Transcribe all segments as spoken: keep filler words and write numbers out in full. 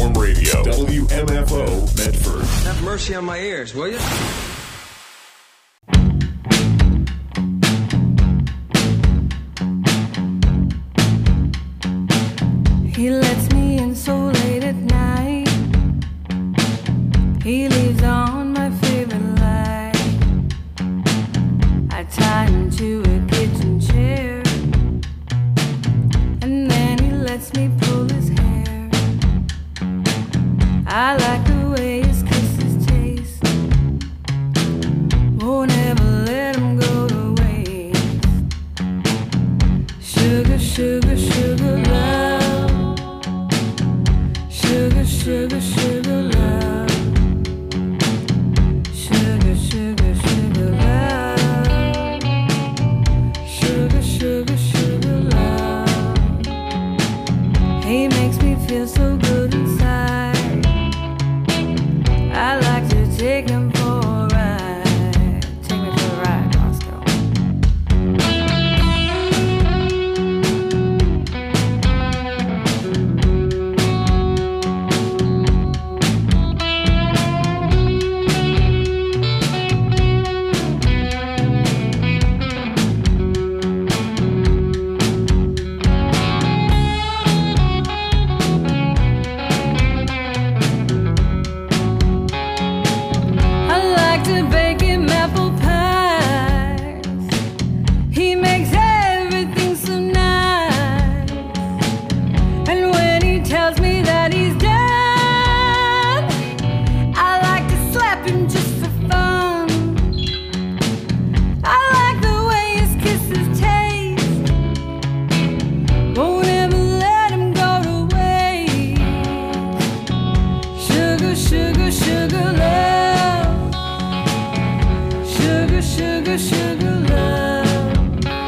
Platform Radio, W M F O, Medford. Have mercy on my ears, will you? He lets me in so late at night. He leaves on my favorite light. I tie him to a kitchen chair, and then he lets me pull his hair. I like the way his kisses taste. Won't ever let him go to waste. Sugar, sugar, sugar love. Sugar, sugar, sugar love. Sugar, sugar, sugar love. Sugar, sugar, sugar love. He makes me feel so good inside. I like to take him for a ride. Take me for a ride, Roscoe. I like to bake him apple pies. He makes everything so nice. And when he tells me that he's done, I like to slap him just for fun. I like the way his kisses taste. Won't ever let him go to waste. Sugar, sugar, sugar love. Sugar, sugar, sugar love.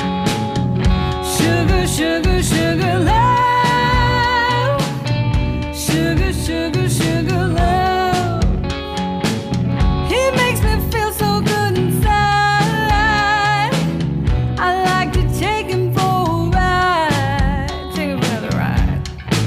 Sugar, sugar, sugar love. Sugar, sugar, sugar love. He makes me feel so good inside. I like to take him for a ride. Take him for another ride.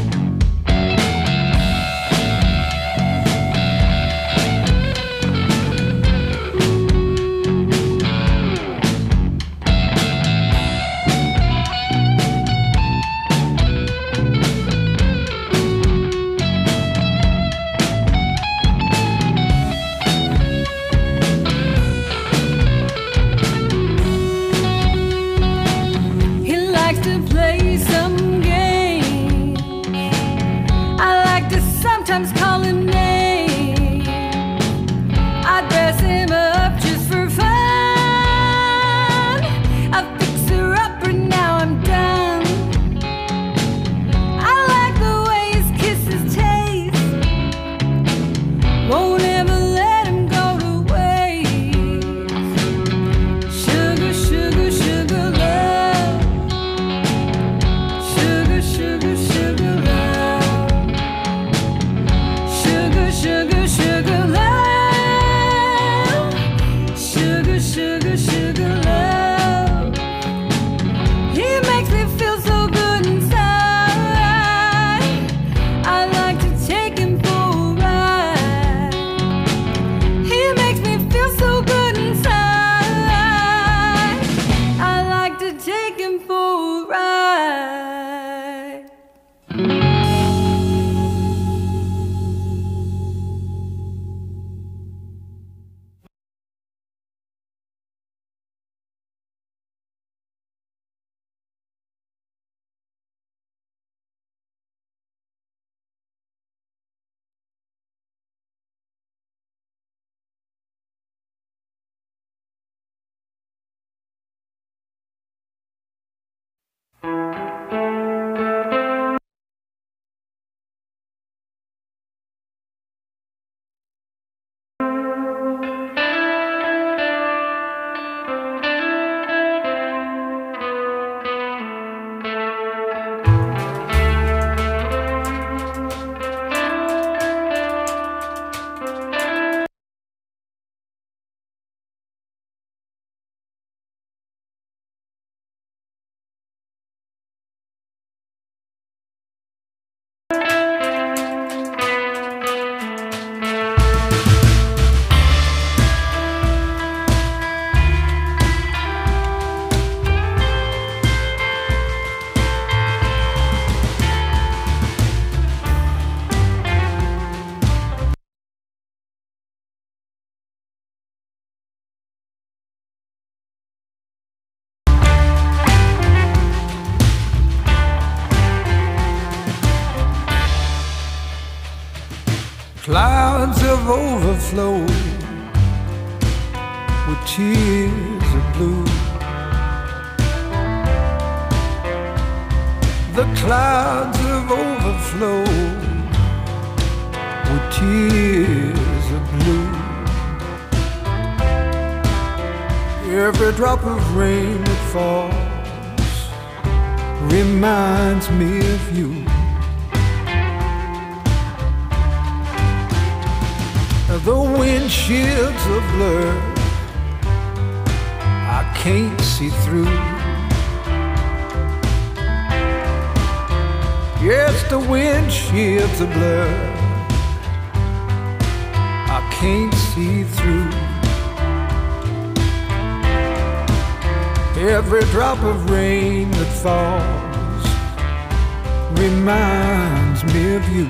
He likes to play some games. I like to sometimes call him names. I dress him up just for fun. I fix her up and now I'm done. I like the way his kisses taste. Won't ever let him go to waste. Sugar, sugar, sugar love. clouds have overflowed with tears of blue. The clouds have overflowed with tears of blue. Every drop of rain that falls reminds me of you. The windshields are blurred, I can't see through. Yes, the windshields are blurred, I can't see through. Every drop of rain that falls reminds me of you.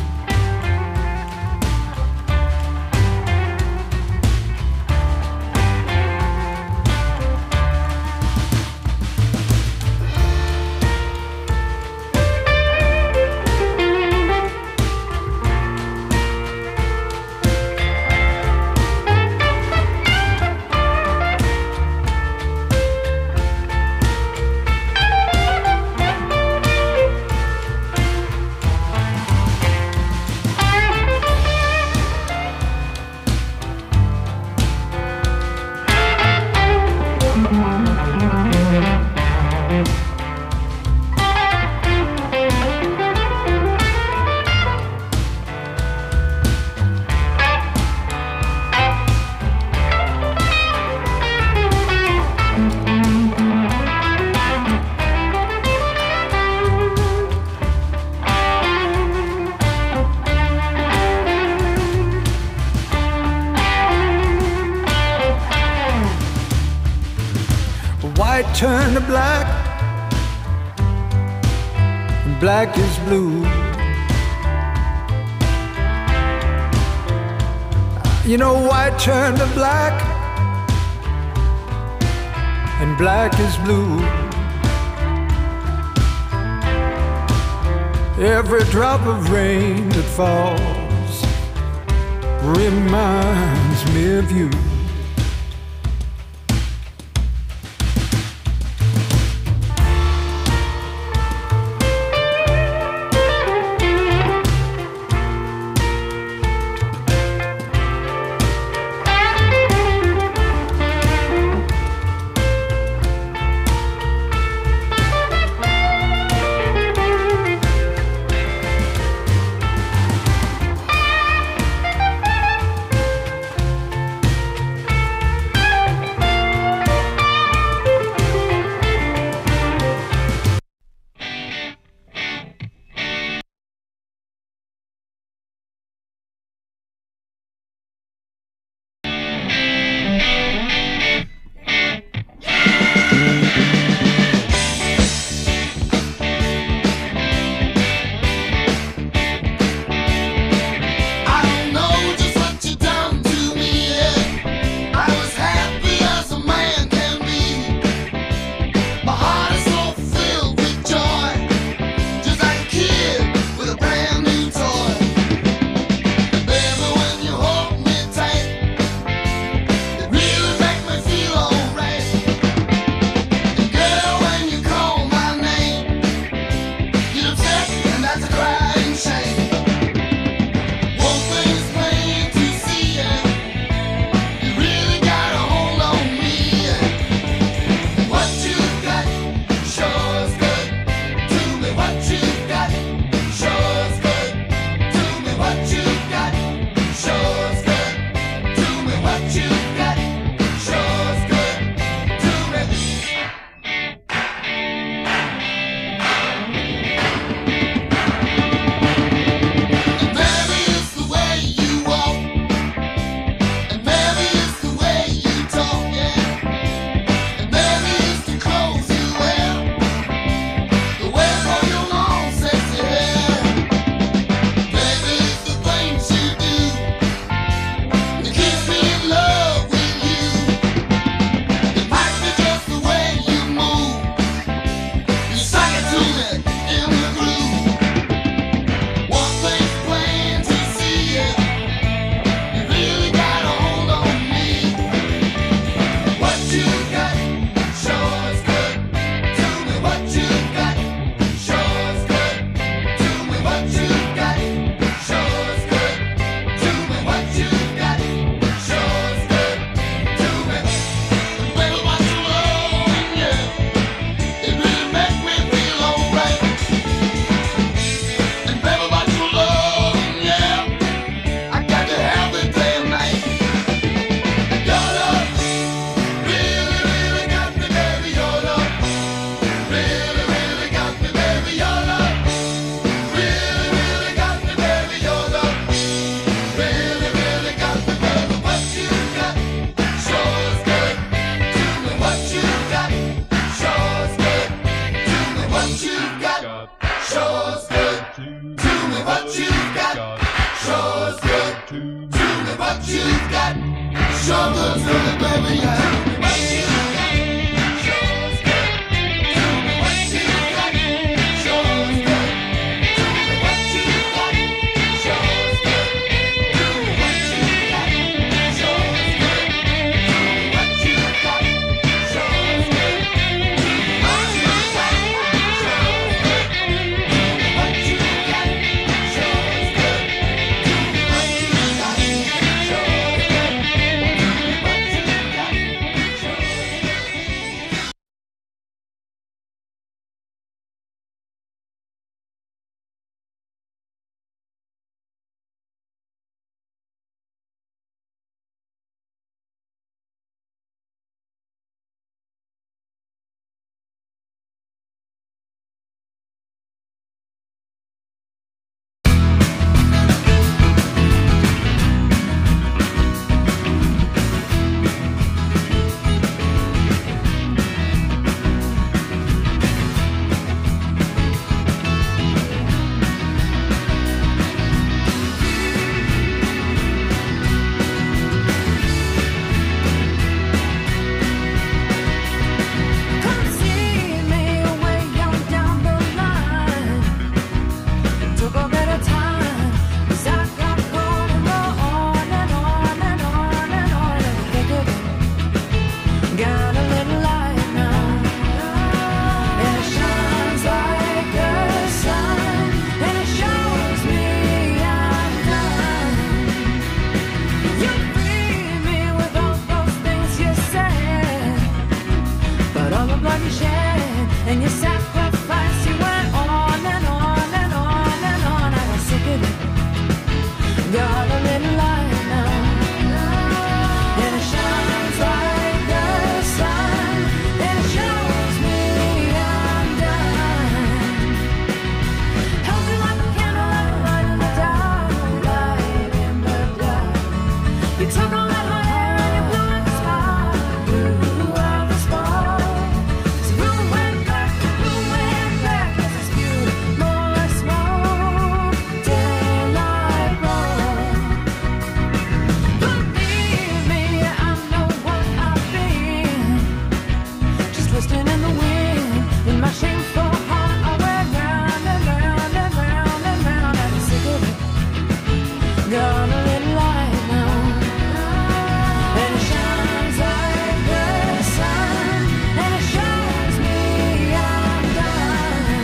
White turned to black, and black is blue. You know, white turned to black, and black is blue. Every drop of rain that falls reminds me of you. Shows good. Tell me what you've got. Shows good. Tell me what you've got. Show good, tell me, baby, yeah. What you got. Shows good. Tell me what you got. Shows good. Tell me what you got. Shows good. Tell me what you got. Shows good. Tell me what you got. Shows good. What you got. Shows good. What you got. Shows good. What you got. Shows good. What you got. Shows good. Come see me way on down the line. Took a bit of time, 'cause I got going on and on and on and on. And think of it, got a little light now, and it shines like the sun, and it shows me I'm done. You free me with all those things you said, but all the blood you shed and your sacrifice, you went on and on and on and on. I was sick of it. Got a little light now, and it shines like the sun, and it shows me I'm done. Held you like a candle, like a light in the dark, light in the dark. You took all that hot air and you blew out the spark, blew out the spark. So blew it back, blew it back. Yes, it's beautiful, smoke, daylight roll. Believe me, I know what I've been. Just twisting in the wind with my shameful heart. I went round and round and round and round. I'm sick of it. Got a little light now, and it shines like the sun, and it shows me I'm done.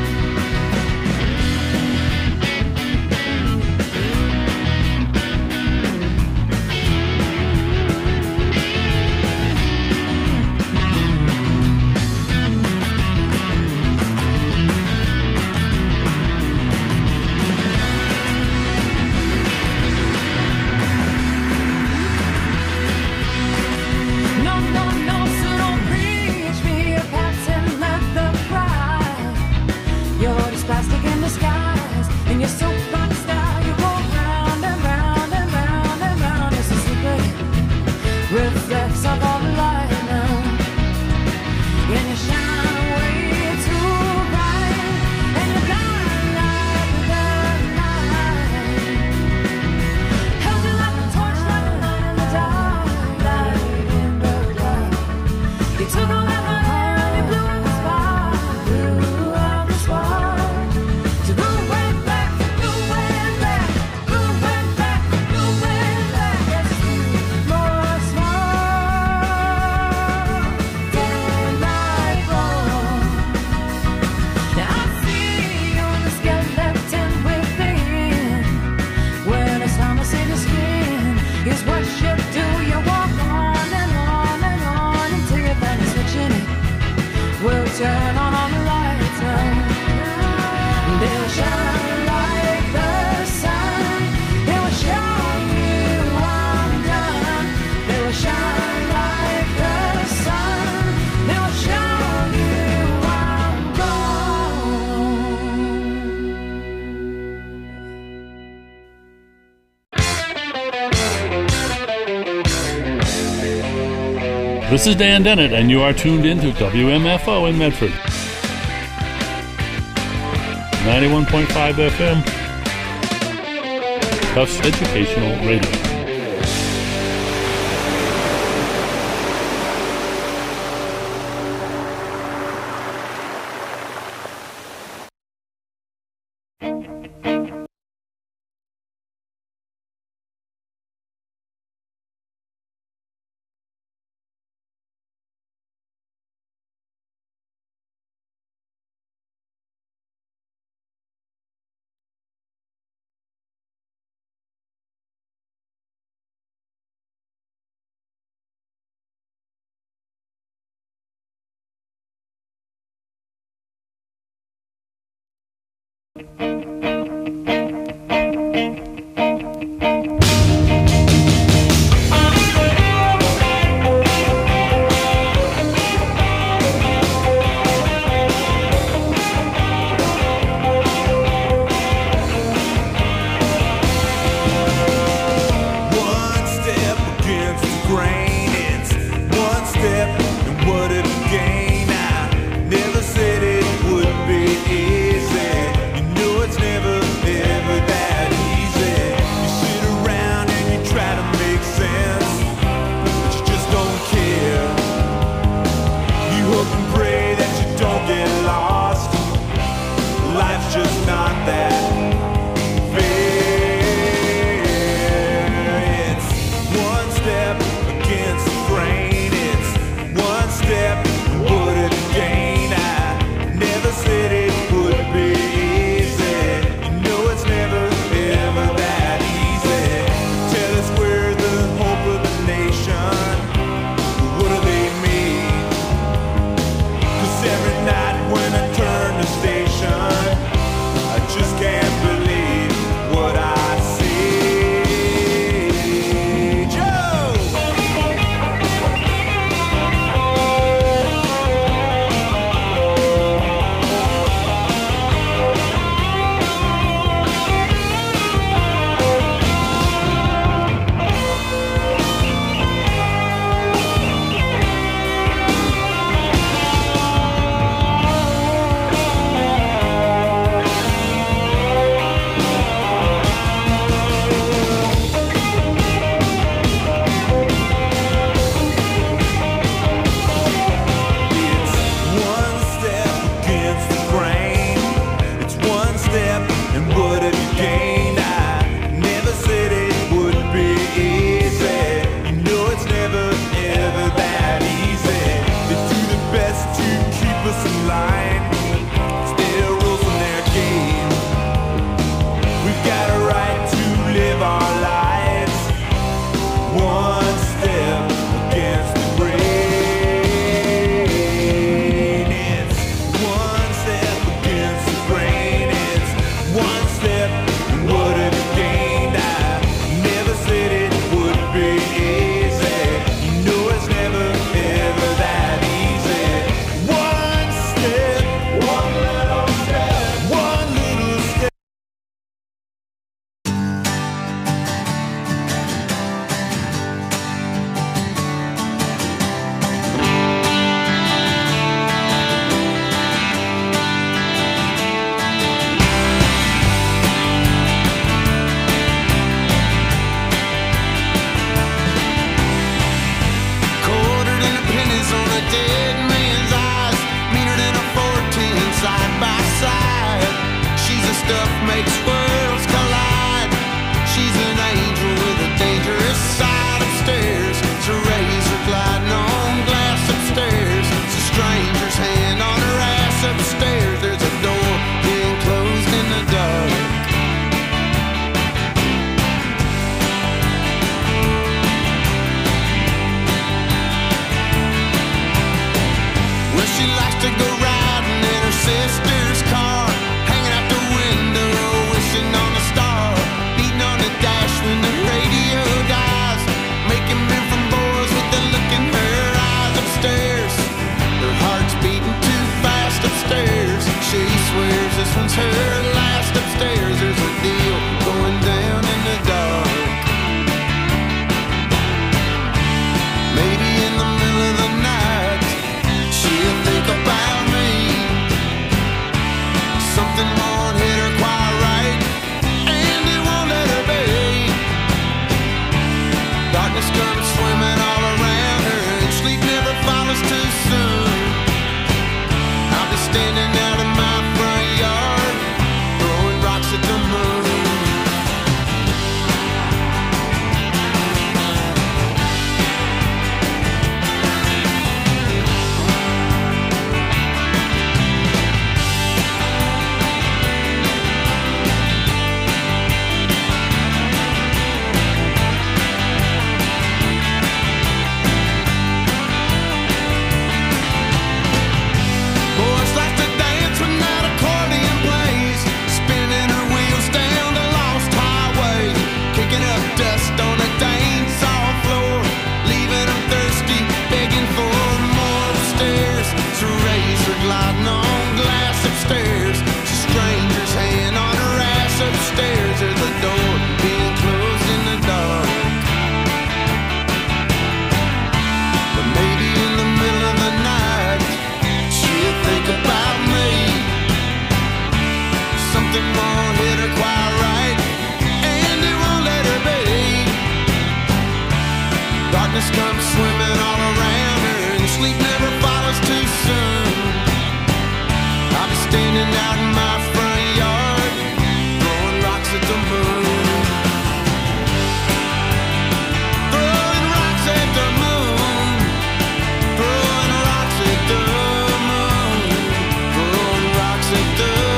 No, no, no, so don't preach me a patent leather pride. You're just plastic in disguise, and you're so rock style. You go round and round and round and round. It's a secret, reflects of all the light now, and you shine way too bright, and you blind like the night. Held you like a torch, like a light in the dark, light in the dark. You took all that hot air and you blew out the spark, blew out the spark. So blew it back, blew it back, blew it back, blew it back. Yes, more smoke, daylight roll. Now I see you the skeleton within. When it's time to see the skin, here's what you do. You walk on and on and on until you find a switch in it. We'll turn on all the lights now. They'll shine like the sun. They will show you I'm done. They will shine like the sun. They will show you I'm gone. This is Dan Dennett, and you are tuned in to W M F O in Medford. ninety-one point five F M, Tufts Educational Radio. One step against the grain, it's one step, and what it gain. I never said it would be easy. You know it's never, ever that easy. You sit around and you try to make sense, but you just don't care. You hope and pray that you don't get lost. Life's just not that Something won't darkness comes swimming all around her, and sleep never follows too soon. I'll be standing out in my front yard, throwing rocks at the moon. Throwing rocks at the moon. Throwing rocks at the moon. Throwing rocks at the moon.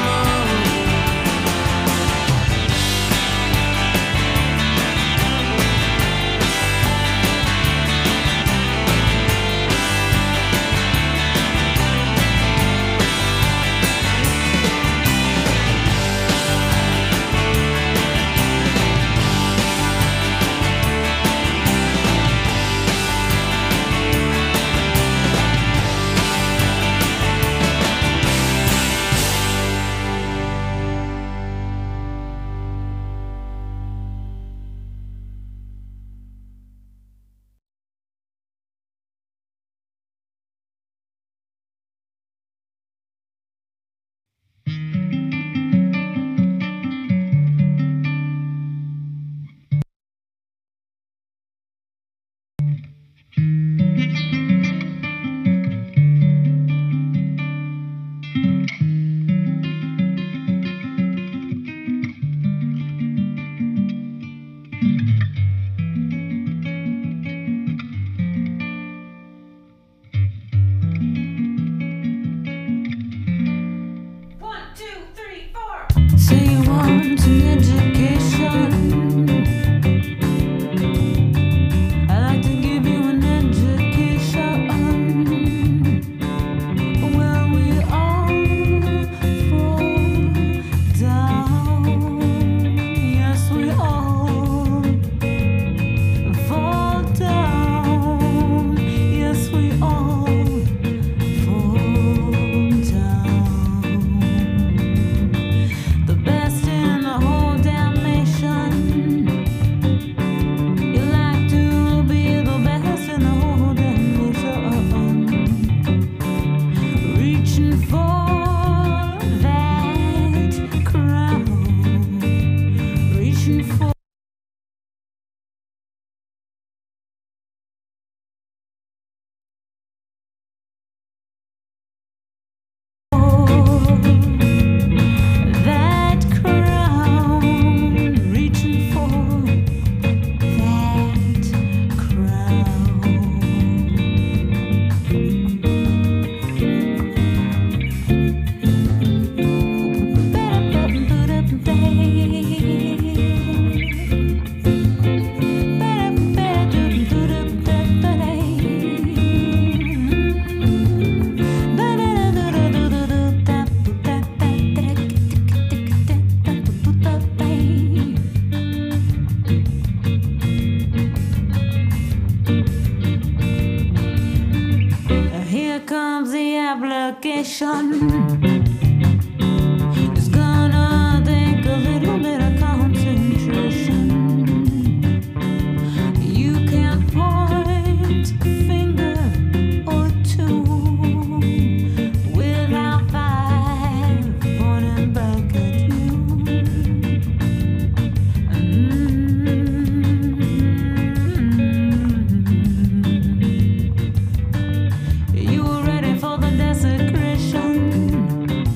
Say you want an education. I'd like to give you an education. Well, we all fall down. Yes, we all fall down. Yes, we all fall down. The best in the whole damn nation. You like to be the best in the whole damn nation. Reaching for that crown. Reaching for that crown, reaching for that crown. Here comes the application. It's gonna take a little bit of concentration. You can point a finger or two without five pointing back at you. You were ready for the desecration.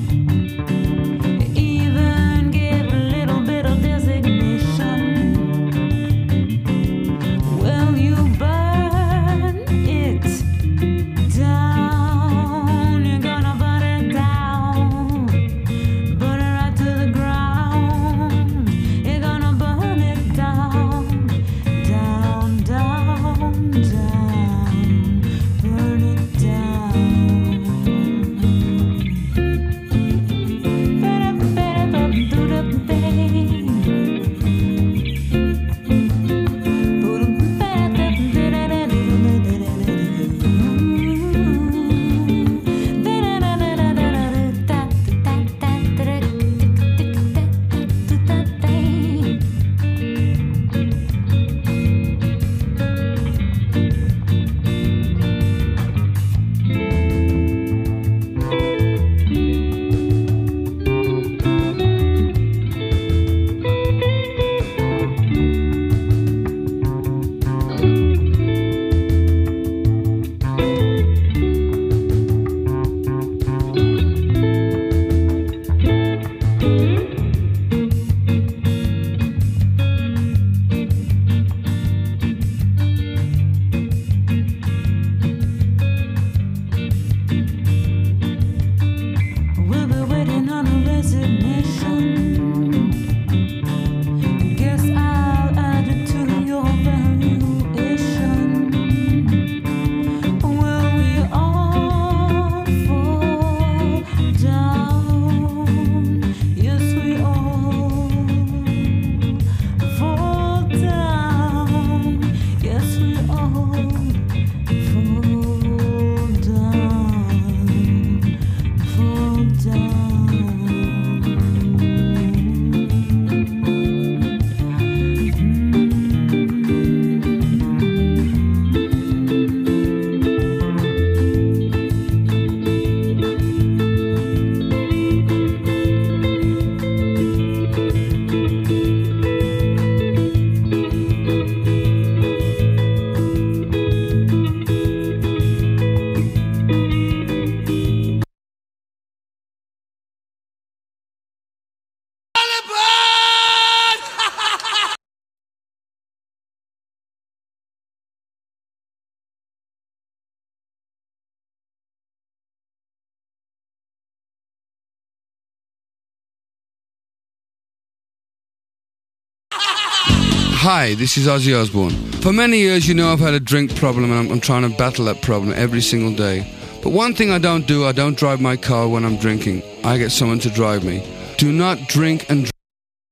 Hi, this is Ozzy Osbourne. For many years, you know I've had a drink problem, and I'm, I'm trying to battle that problem every single day. But one thing I don't do, I don't drive my car when I'm drinking. I get someone to drive me. Do not drink and drive.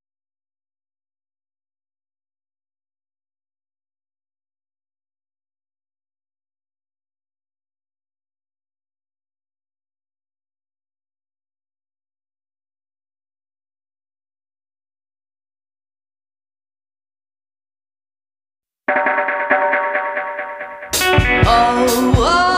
Oh, oh.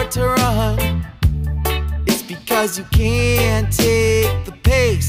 hard to run, it's because you can't take the pace.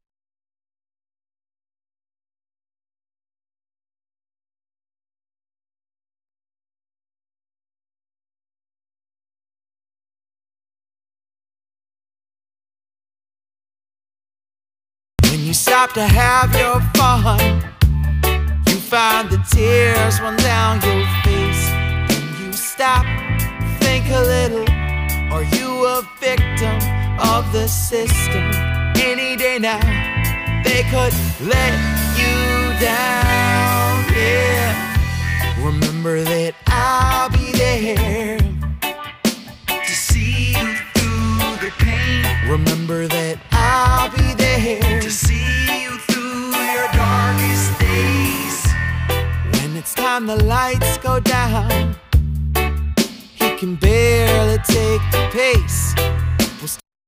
When you stop to have your fun, you find the tears run down your face. When you stop, think a little, are you a victim of the system? Any day now, they could let you down, yeah. Remember that I'll be there to see you through the pain. Remember that I'll be there to see you through your darkest days. When it's time the lights go down, he can barely take the pace. We'll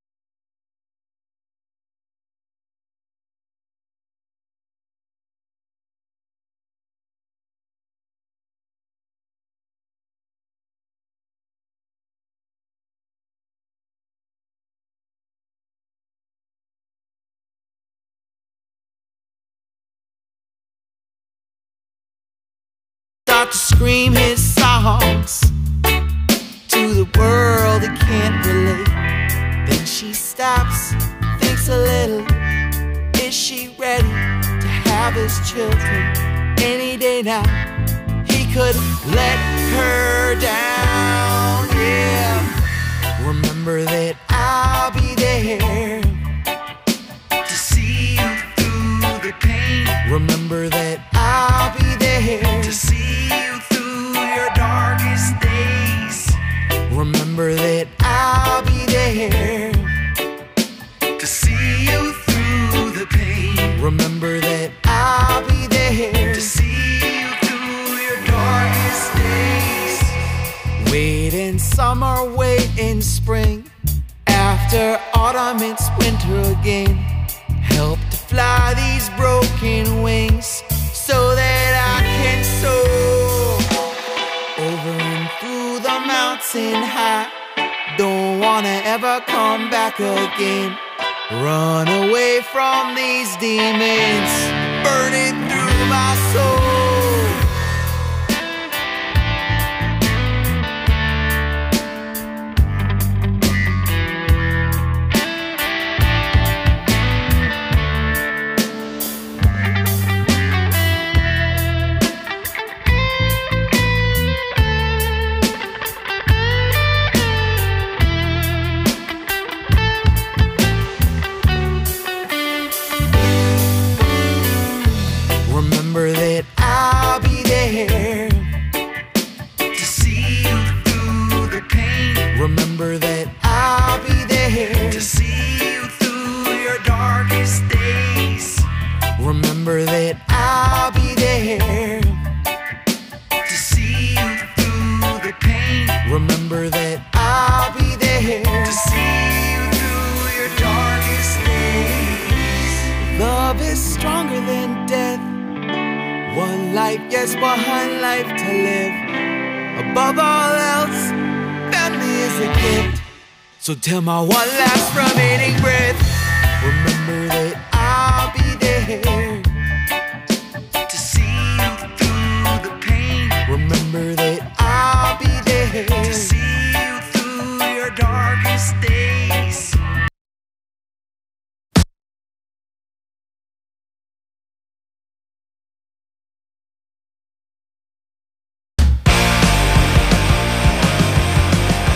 start to scream his songs to the world that can't relate. Then she stops, thinks a little. Is she ready to have his children? Any day now, he could let her down, yeah. Remember that I'll be there to see you through the pain. Remember that I'll be there to see you through your darkest days. Remember that I'll be there to see you through the pain. Remember that I'll be there to see you through your darkest days. Wait in summer, wait in spring. After autumn, it's winter again. Help to fly these broken wings so that I can soar over and through the mountain high. Don't wanna ever come back again. Run away from these demons burning through my soul. Remember that I'll be there to see you through the pain. Remember that I'll be there to see you through your darkest days. Remember that I'll be there to see you through the pain. Remember that I'll be there to see you through your darkest days. Love is stronger than death. One life, yes, one life to live. Above all else, family is a gift. So till my one last remaining breath, remember that I'll be there to see you through the pain. Remember that I'll be there to see you through your darkest days.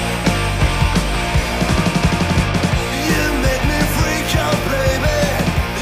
You make me freak out, baby.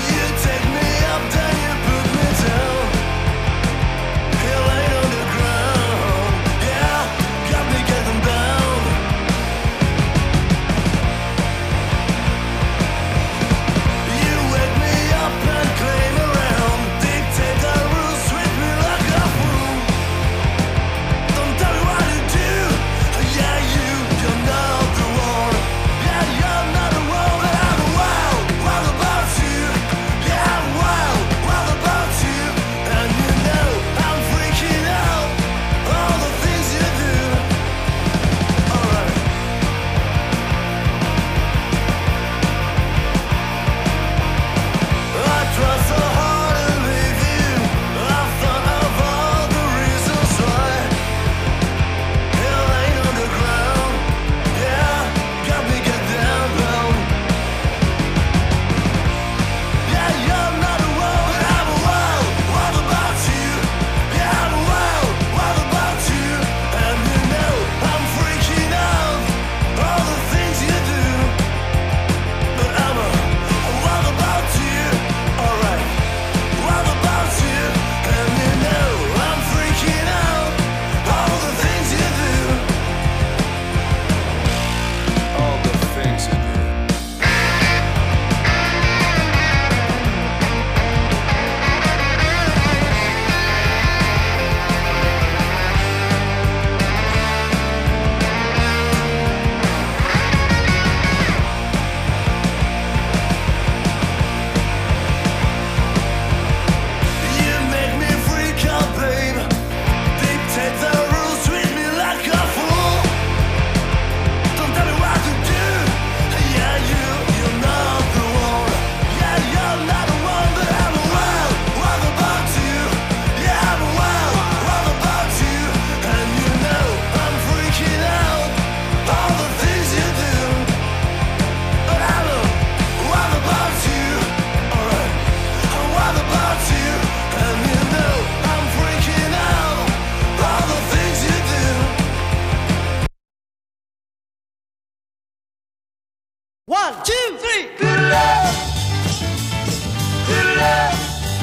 One, two, three. Good love. Good love.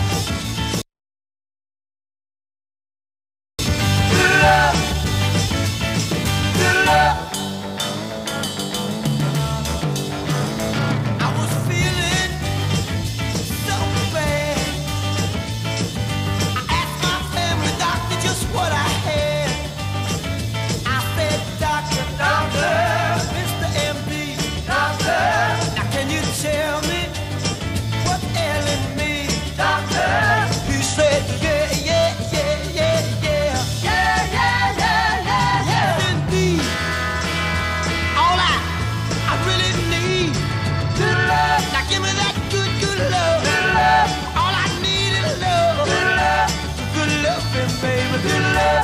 Good love. Good love. I was feeling so bad. I asked my family doctor just what I had. I said, doctor, doctor, Mister M D, doctor, now can you tell me what's ailing me, doctor? He said, yeah, yeah, yeah, yeah, yeah, yeah, yeah, yeah, yeah, yeah. Indeed, all I, I really need, good love. Now give me that good, good love, good love. All I need is love, good love, good loving, baby, good love.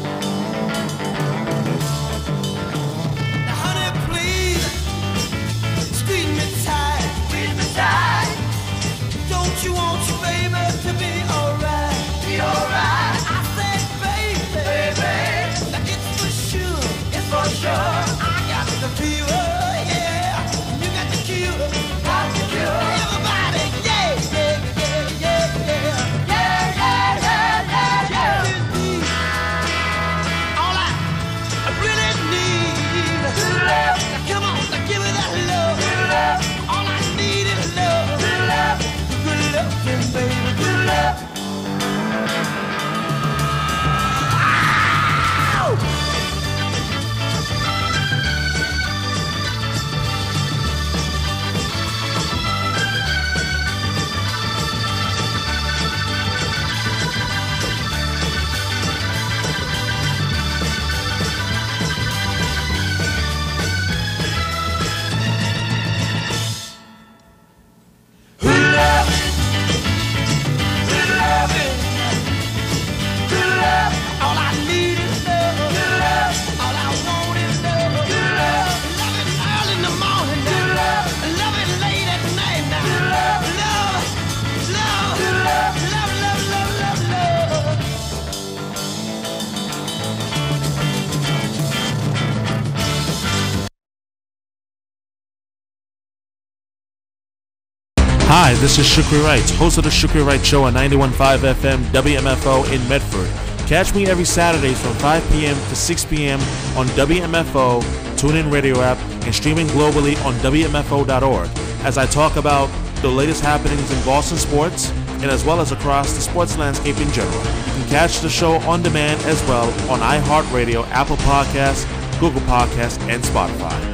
Now, honey, please squeeze me tight, squeeze me tight. Don't you want your baby to be alright, be alright? I said, baby, baby, now it's for sure, it's for sure. I got the fever, yeah. You got the cure, got the cure. Everybody, yeah, yeah, yeah, yeah, yeah, yeah, yeah, yeah, yeah, yeah. Indeed, all I, I really need, good love. Now come on, now give me that love, good love. All I need is love, good love, good loving, baby, good love. Ow! Good love, good loving, good love. All I need is love, good love. All I want is love, good love. Love it early in the morning, good love. Love it late at night now, good love. Love, love, good love. Love, love, love, love, love. Hi, this is Shukri Wright, host of the Shukri Wright Show on ninety-one point five F M W M F O in Medford. Catch me every Saturdays from five p.m. to six p.m. on W M F O, TuneIn Radio app, and streaming globally on W M F O dot org as I talk about the latest happenings in Boston sports and as well as across the sports landscape in general. You can catch the show on demand as well on iHeartRadio, Apple Podcasts, Google Podcasts, and Spotify.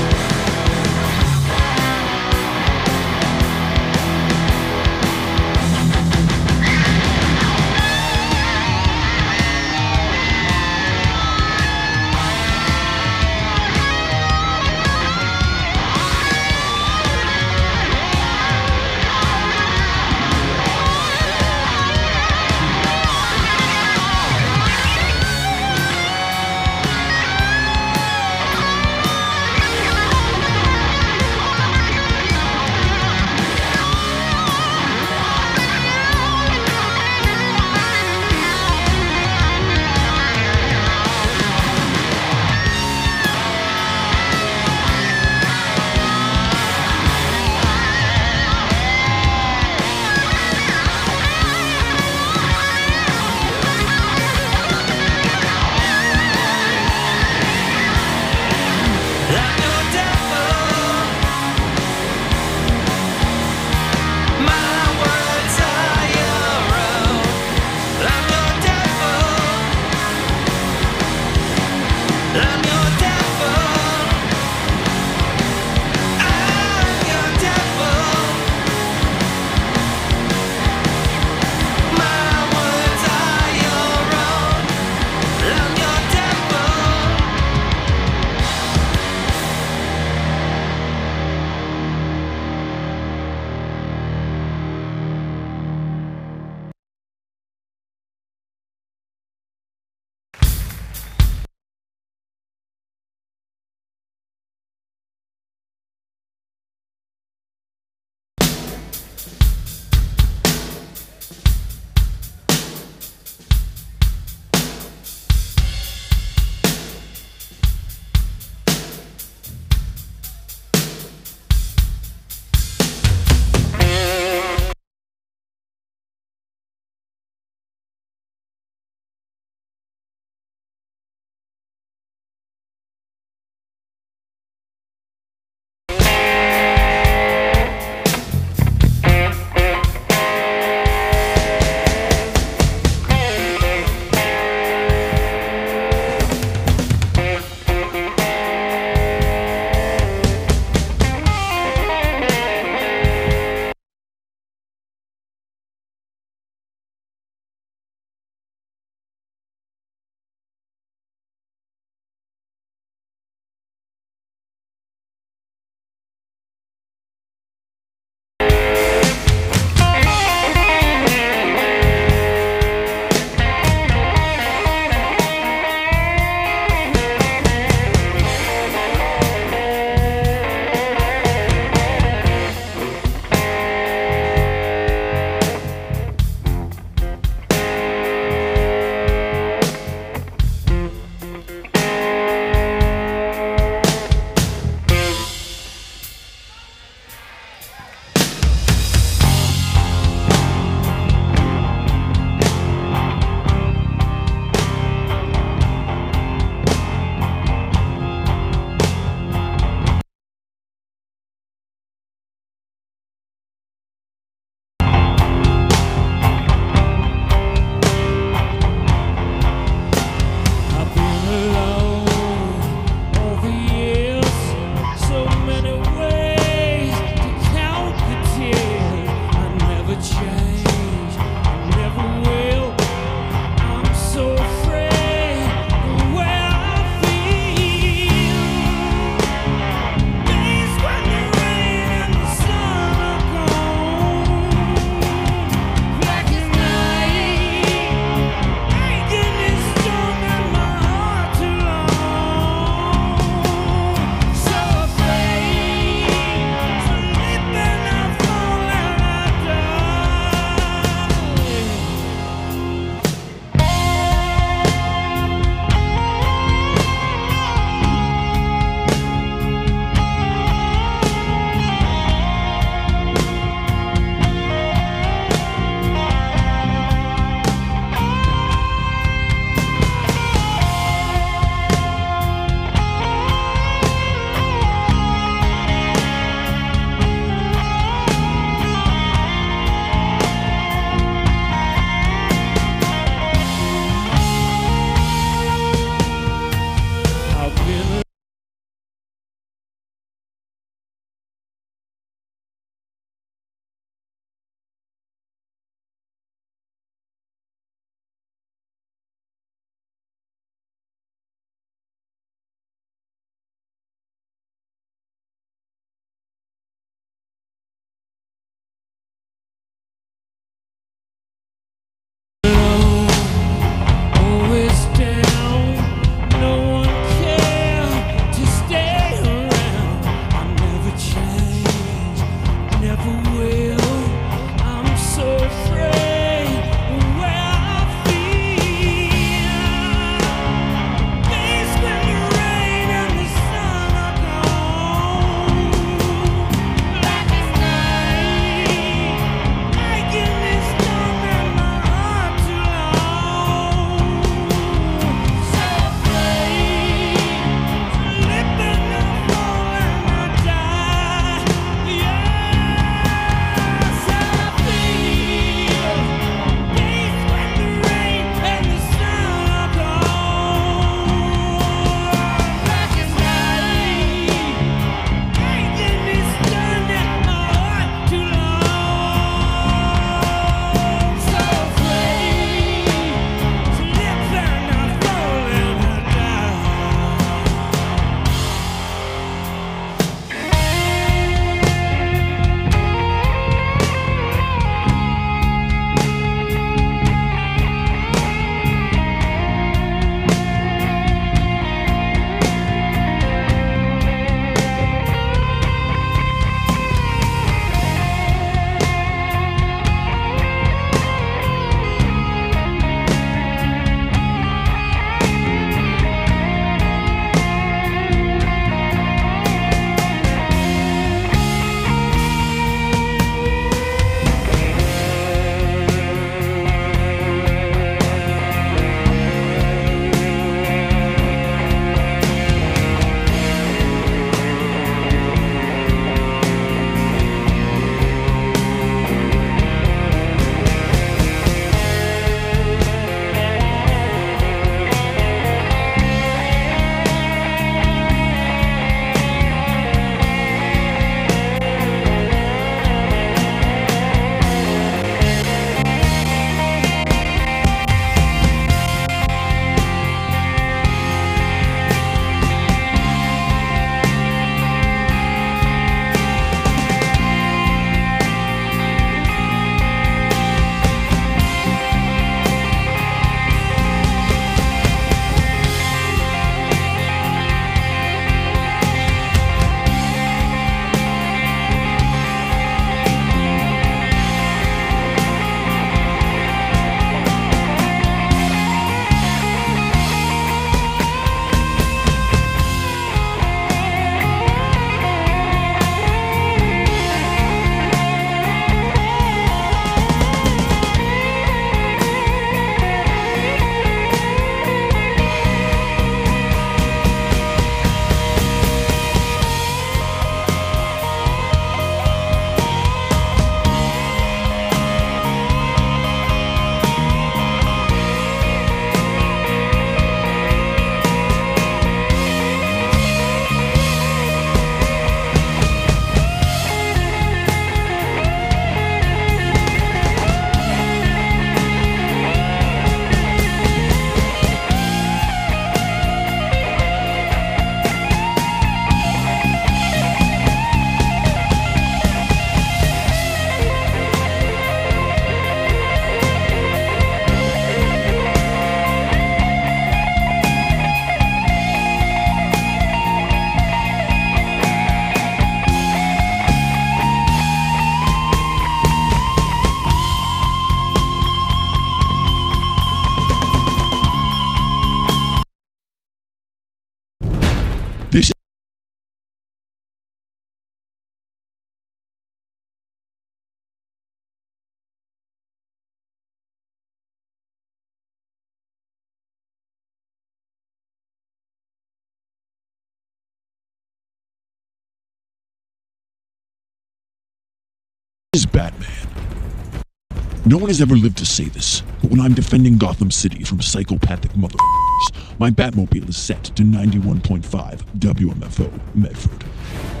is Batman. No one has ever lived to say this, but when I'm defending Gotham City from psychopathic motherfuckers, my Batmobile is set to ninety-one point five W M F O Medford.